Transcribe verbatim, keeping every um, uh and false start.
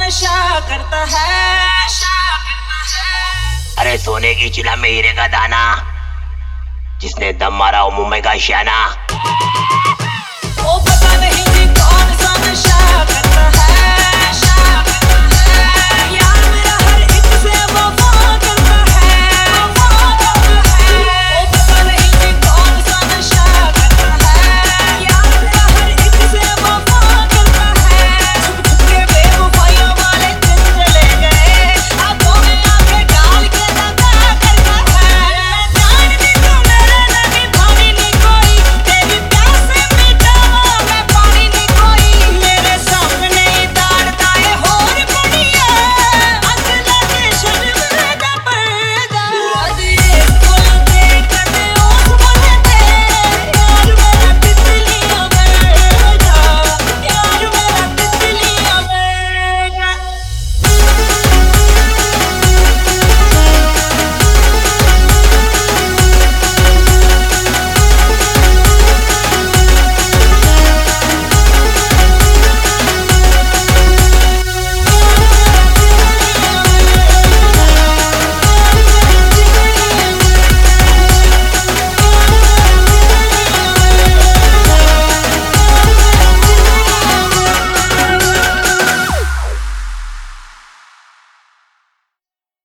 नशा करता है, नशा करता है। अरे सोने की चिला में हीरे का दाना, जिसने दम मारा वो मुंबई का शाना।